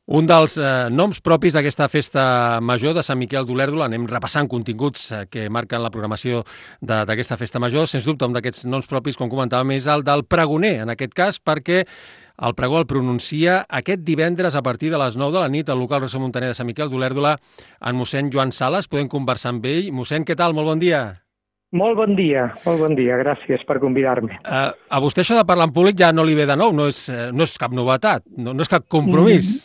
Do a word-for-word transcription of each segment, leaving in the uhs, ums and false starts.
Un dels eh, noms propis d'aquesta festa major de Sant Miquel d'Olèrdola, anem repassant continguts eh, que marquen la programació de- d'aquesta festa major, sens dubte un d'aquests noms propis, com comentàvem, és el del pregoner, en aquest cas, perquè el pregó el pronuncia aquest divendres a partir de les nou de la nit al local Ressò Muntaner de Sant Miquel d'Olèrdola en mossèn Joan Sales. Podem conversar amb ell. Mossèn, què tal? Molt bon dia. Molt bon dia, molt bon dia. Gràcies per convidar-me. Uh, a vostè això de parlar en públic ja no li ve de nou, no és, eh, no és cap novetat, no, no és cap compromís.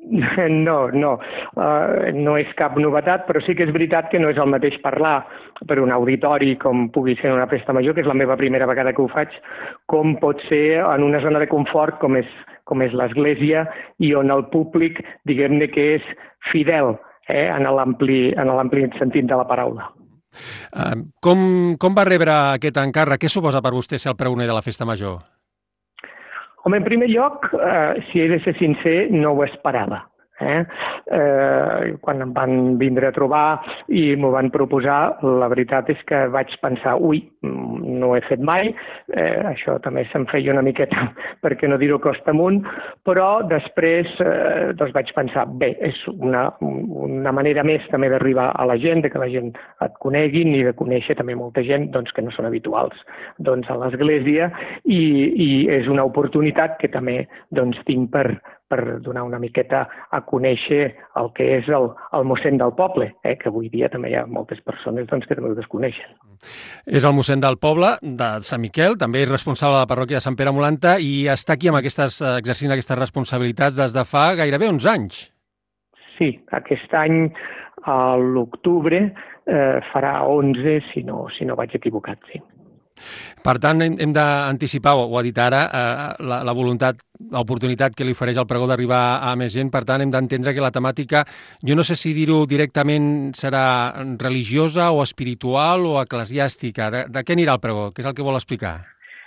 No, no, uh, no és cap novetat, però sí que és veritat que no és el mateix parlar per un auditori com pugui ser en una festa major, que és la meva primera vegada que ho faig, com pot ser en una zona de confort com és, com és l'església i on el públic, diguem-ne que és fidel, eh, en l'ampli en l'ampli sentit de la paraula. Uh, com, com va rebre aquest encàrrec? Què suposa per vostè ser el pregoner de la festa major? Home, en primer lloc, eh, si he de ser sincer, no ho esperava. Eh? Eh, quan em van vindre a trobar i m'ho van proposar, la veritat és que vaig pensar, ui, no ho he fet mai, eh, això també se'm feia una miqueta, perquè no dir-ho costa amunt, però després eh, doncs vaig pensar, bé, és una, una manera més també d'arribar a la gent, de que la gent et coneguin i de conèixer també molta gent doncs, que no són habituals doncs, a l'església i, i és una oportunitat que també doncs, tinc per, per donar una miqueta a conèixer el que és el, el mossèn del poble, eh, que avui dia també hi ha moltes persones doncs, que també ho desconeixen. És el mossèn del poble, de Sant Miquel, també és responsable de la parròquia de Sant Pere Molanta i està aquí amb aquestes, exercint aquestes responsabilitats des de fa gairebé onze anys. Sí, aquest any, a l'octubre, eh, farà onze, si no, si no vaig equivocat, sí. Per tant, hem, hem d'anticipar, o ho ha dit ara, eh, la, la voluntat, l'oportunitat que li ofereix el pregó d'arribar a més gent. Per tant, hem d'entendre que la temàtica, jo no sé si dir-ho directament serà religiosa o espiritual o eclesiàstica. De, de què anirà el pregó? Què és el que vol explicar?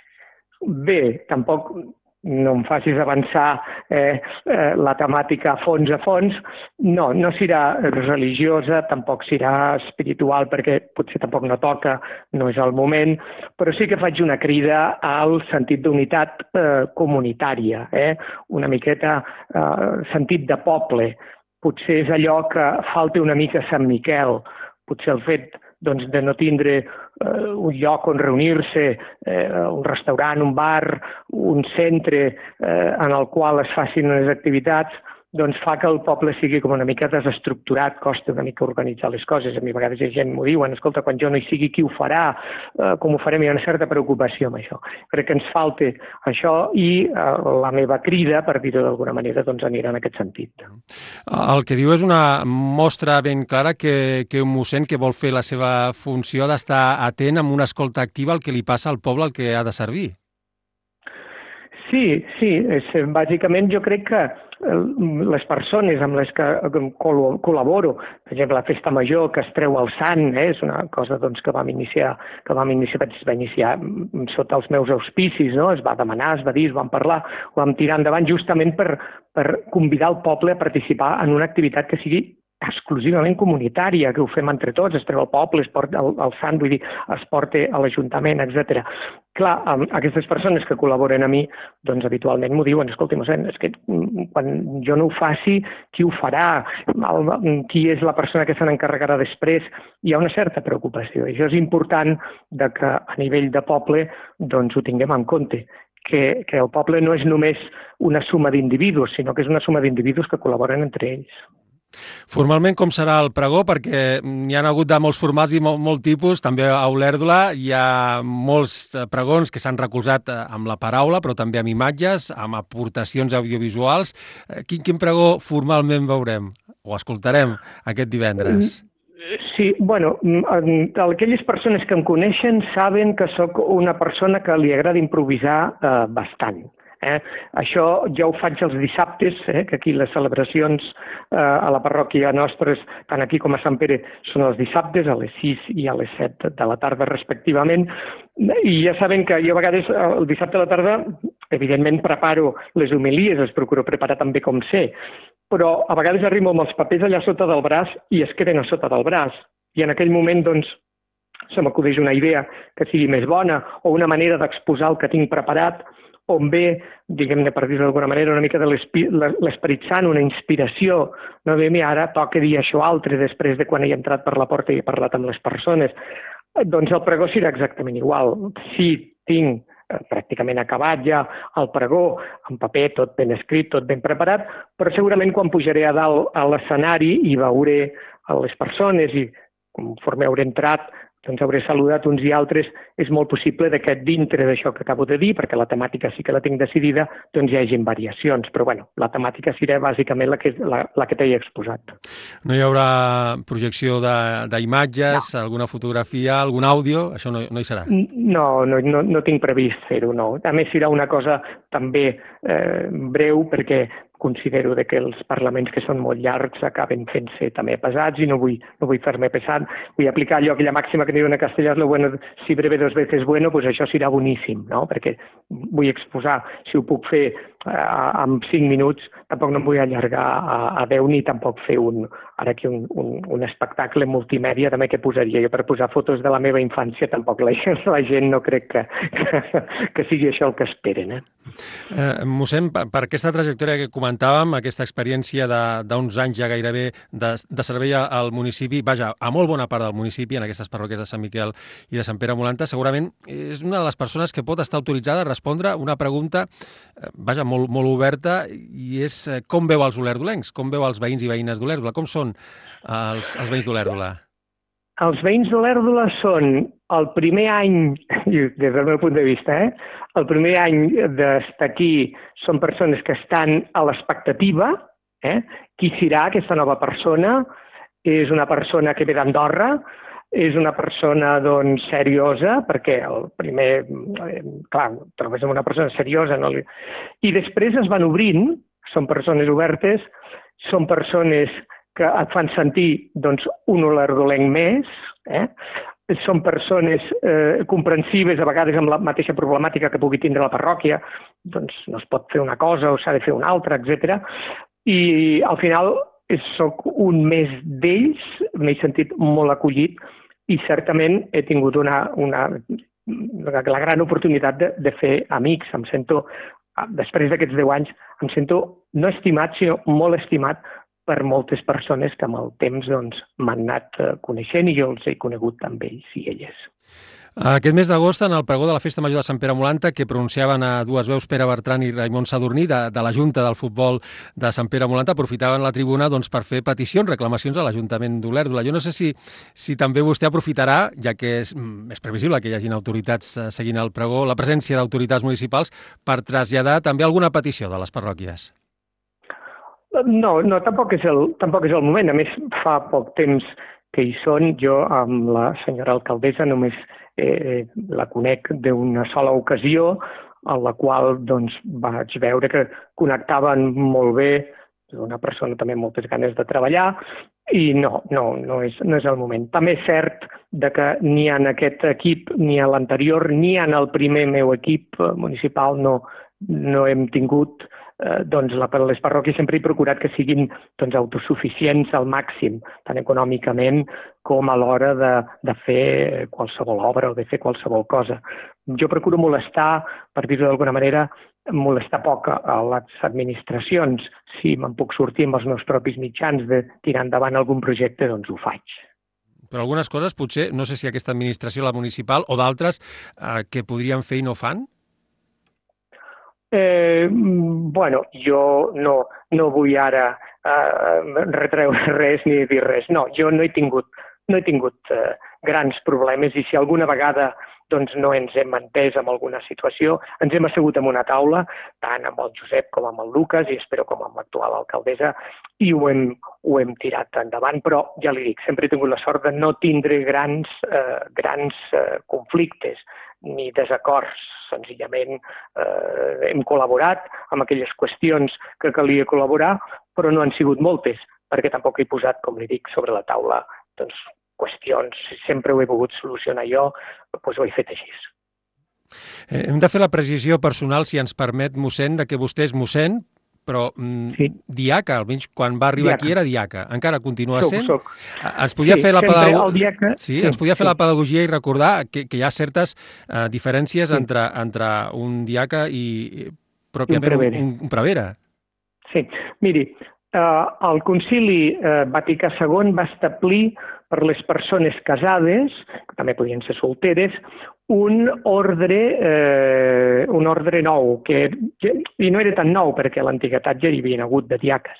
Bé, tampoc no em facis avançar eh, eh, la temàtica a fons a fons. No, no serà religiosa, tampoc serà espiritual, perquè potser tampoc no toca, no és el moment, però sí que faig una crida al sentit d'unitat eh, comunitària, eh? Una miqueta eh, sentit de poble. Potser és allò que falta una mica a Sant Miquel, potser el fet doncs, de no tindre eh, un lloc on reunir-se, eh, un restaurant, un bar, un centre eh, en el qual es facin unes activitats, doncs fa que el poble sigui com una mica desestructurat, costa una mica organitzar les coses. A mi a vegades hi ha gent m'ho diuen, escolta, quan jo no hi sigui, qui ho farà? Eh, com ho farem? Hi ha una certa preocupació amb això. Crec que ens falta això i eh, la meva crida, per dir-ho d'alguna manera, doncs anirà en aquest sentit. El que diu és una mostra ben clara que, que un mossèn que vol fer la seva funció ha d'estar atent amb una escolta activa al que li passa al poble al que ha de servir. Sí, sí, és, bàsicament jo crec que les persones amb les que col·laboro, per exemple, la festa major que es treu el sant, eh, és una cosa doncs, que vam iniciar, que vam iniciar, es va iniciar sota els meus auspicis, no? Es va demanar, es va dir, es van parlar, ho vam tirar endavant justament per, per convidar el poble a participar en una activitat que sigui exclusivament comunitària, que ho fem entre tots, es treu el poble, es porta el, el sant, vull dir, es porta a l'Ajuntament, etcètera. Clar, aquestes persones que col·laboren a mi, doncs habitualment m'ho diuen, escolta, mossèn, és que quan jo no ho faci, qui ho farà? El, qui és la persona que se n'encarregarà després? Hi ha una certa preocupació. I això és important de que a nivell de poble doncs ho tinguem en compte. Que, que el poble no és només una suma d'individus, sinó que és una suma d'individus que col·laboren entre ells. Formalment, com serà el pregó? Perquè hi ha hagut de molts formats i molt, molt tipus. També a Olèrdola hi ha molts pregons que s'han recolzat amb la paraula, però també amb imatges, amb aportacions audiovisuals. Quin, quin pregó formalment veurem o escoltarem aquest divendres? Sí, bueno, aquelles persones que em coneixen saben que sóc una persona que li agrada improvisar eh, bastant. Eh? Això ja ho faig els dissabtes, eh? Que aquí les celebracions eh, a la parròquia nostres, tant aquí com a Sant Pere, són els dissabtes a les sis i a les set de la tarda respectivament, i ja saben que jo a vegades el dissabte a la tarda, evidentment preparo les homilies, les procuro preparar també com sé, però a vegades arribo amb els papers allà sota del braç i es queden a sota del braç, i en aquell moment doncs se m'acudeix una idea que sigui més bona o una manera d'exposar el que tinc preparat, on ve, diguem-ne, per dir-ho d'alguna manera, una mica de l'Esperit Sant, una inspiració, no ve, mira, ara toca dir això altre després de quan he entrat per la porta i he parlat amb les persones. Doncs el pregó serà exactament igual. Sí, tinc pràcticament acabat ja el pregó, en paper, tot ben escrit, tot ben preparat, però segurament quan pujaré a dalt a l'escenari i veuré a les persones i conforme hauré entrat, doncs hauré saludat uns i altres, és molt possible que dintre d'això que acabo de dir, perquè la temàtica sí que la tinc decidida, doncs hi hagin variacions, però bueno, la temàtica serà bàsicament la que, la, la que t'he exposat. No hi haurà projecció d'imatges, no. Alguna fotografia, algun àudio? Això no, no hi serà? No, no, no, no tinc previst fer-ho, no. A més, serà una cosa també eh, breu, perquè considero que els parlaments que són molt llargs acaben fent-se també pesats i no vull, no vull fer-me pesat. Vull aplicar allò, aquella màxima que diuen a castellà, lo bueno, si breve dos veces bueno, pues això serà boníssim, no? Perquè vull exposar, si ho puc fer eh, en cinc minuts, tampoc no em vull allargar a, a deu ni tampoc fer un, ara aquí un, un, un espectacle multimèdia també que posaria jo per posar fotos de la meva infància, tampoc la, la gent no crec que, que, que sigui això el que esperen. Eh? Eh, mossèn, per, per aquesta trajectòria que comentàvem, aquesta experiència d'uns anys ja gairebé de, de servei al municipi, vaja, a molt bona part del municipi, en aquestes parròquies de Sant Miquel i de Sant Pere Molanta, segurament és una de les persones que pot estar autoritzada a respondre una pregunta, eh, vaja, molt, molt oberta, i és eh, com veu els olerdolencs, com veu els veïns i veïnes d'Olèrdola, com són els, els veïns d'Olèrdola? Els veïns d'Olèrdola són el primer any, des del meu punt de vista, eh, el primer any d'estar aquí són persones que estan a l'expectativa. Eh? Qui serà aquesta nova persona? És una persona que ve d'Andorra, és una persona doncs, seriosa, perquè el primer, eh, clar, trobes una persona seriosa. No? I després es van obrint, són persones obertes, són persones que et fan sentir doncs, un olerdolenc més, eh? Són persones eh, comprensives, a vegades amb la mateixa problemàtica que pugui tindre la parròquia, doncs no es pot fer una cosa o s'ha de fer una altra, etcètera. I al final soc un més d'ells, m'he sentit molt acollit i certament he tingut una, una, la gran oportunitat de, de fer amics. Em sento, després d'aquests deu anys, em sento no estimat, sinó molt estimat per moltes persones que amb el temps doncs, m'han anat coneixent i jo els he conegut amb ells i elles. Aquest mes d'agost, en el pregó de la Festa Major de Sant Pere Molanta, que pronunciaven a dues veus Pere Bertran i Raimon Sadurní, de, de la Junta del Futbol de Sant Pere Molanta, aprofitaven la tribuna doncs, per fer peticions, reclamacions a l'Ajuntament d'Olèrdola. Jo no sé si, si també vostè aprofitarà, ja que és, és previsible que hi hagin autoritats seguint el pregó, la presència d'autoritats municipals, per traslladar també alguna petició de les parròquies. No, no, tampoc és, el, tampoc és el moment. A més, fa poc temps que hi són. Jo amb la senyora alcaldessa només eh, la conec d'una sola ocasió, en la qual doncs, vaig veure que connectaven molt bé, una persona també amb moltes ganes de treballar, i no, no, no és, no és el moment. També és cert de que ni en aquest equip, ni a l'anterior, ni en el primer meu equip municipal no, no hem tingut Eh, doncs la, les parròquies sempre he procurat que siguin doncs, autosuficients al màxim, tant econòmicament com a l'hora de, de fer qualsevol obra o de fer qualsevol cosa. Jo procuro molestar, per dir-ho d'alguna manera, molestar poc a les administracions. Si me'n puc sortir amb els meus propis mitjans de tirar endavant algun projecte, doncs ho faig. Però algunes coses, potser, no sé si aquesta administració, la municipal o d'altres, eh, que podrien fer i no fan? Eh, bueno, jo no, no vull ara eh, retreure res ni dir res. No, jo no he tingut, no he tingut eh, grans problemes i si alguna vegada doncs, no ens hem entès en alguna situació, ens hem assegut en una taula, tant amb el Josep com amb el Lucas i espero com amb l'actual alcaldessa, i ho hem, ho hem tirat endavant, però ja li dic, sempre he tingut la sort de no tindre grans, eh, grans eh, conflictes ni desacords. Senzillament eh, hem col·laborat amb aquelles qüestions que calia col·laborar, però no han sigut moltes, perquè tampoc he posat, com li dic, sobre la taula doncs, qüestions. Si sempre ho he pogut solucionar jo, doncs ho he fet així. Eh, hem de fer la precisió personal, si ens permet, mossèn, de que vostè és mossèn, però mm, sí. diaca, almenys quan va arribar Diaca. aquí era diaca. Encara continua soc, sent? Soc. Ens podia sí, fer la pedagogia... Diaca... Sí, sí, ens podia fer sí. la pedagogia i recordar que, que hi ha certes uh, diferències sí. entre, entre un diaca i pròpiament un prevere. Un, un prevere. Sí, miri, eh, el Concili eh, Vaticà segon va establir per les persones casades, que també podien ser solteres, un ordre, eh, un ordre nou, que, i no era tan nou perquè a l'antiguitat ja hi havia hagut de diaques,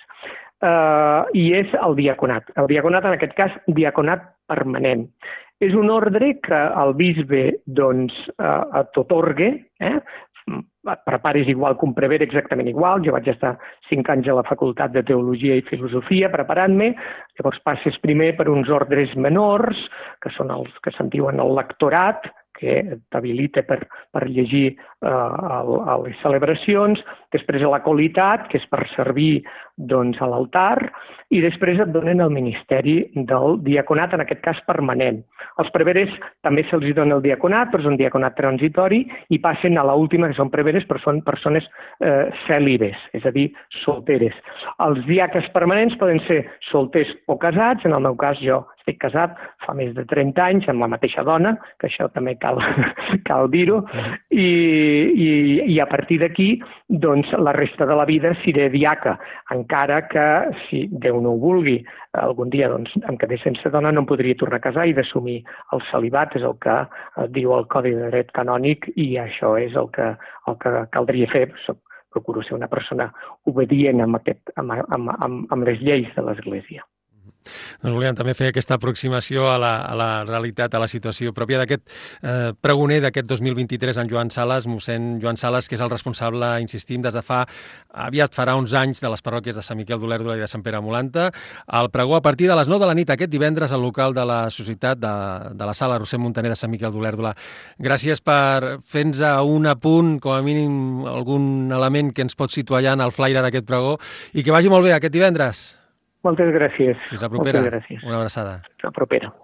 eh, i és el diaconat. El diaconat, en aquest cas, diaconat permanent. És un ordre que el bisbe doncs, eh, t'atorga, eh? et preparis igual que un prevere, exactament igual. Jo vaig estar cinc anys a la Facultat de Teologia i Filosofia preparant-me, llavors passes primer per uns ordres menors, que són els que se'n diuen el lectorat, que t'habilita per, per llegir eh, a, a les celebracions, després a la qualitat, que és per servir doncs, a l'altar, i després et donen el ministeri del diaconat, en aquest cas permanent. Els preveres també se'ls dona el diaconat, però és un diaconat transitori, i passen a l'última, que són preveres, però són persones eh, cèlibes, és a dir, solteres. Els diaques permanents poden ser solters o casats, en el meu cas jo estic casat fa més de trenta anys amb la mateixa dona, que això també cal, cal dir-ho, i, i, i a partir d'aquí, doncs, la resta de la vida seré diaca, encara que, si Déu no ho vulgui, algun dia doncs, em quedé sense dona, no em podria tornar a casar i d'assumir el celibat, és el que diu el Codi de Dret Canònic, i això és el que, el que caldria fer. Procuro ser una persona obedient amb, aquest, amb, amb, amb, amb les lleis de l'Església. Doncs volíem també fer aquesta aproximació a la, a la realitat, a la situació pròpia d'aquest eh, pregoner d'aquest dos mil vint-i-tres, en Joan Sales, mossèn Joan Sales, que és el responsable, insistim, des de fa, aviat farà uns anys, de les parròquies de Sant Miquel d'Olèrdola i de Sant Pere Molanta. El pregó a partir de les nou de la nit, aquest divendres, al local de la Societat de, de la Sala Roser Montaner de Sant Miquel d'Olèrdola. Gràcies per fer-nos un apunt, com a mínim algun element que ens pot situar ja en el flaire d'aquest pregó, i que vagi molt bé aquest divendres. Moltes gràcies. Fins la propera. Moltes gràcies. Una abraçada. Fins la propera.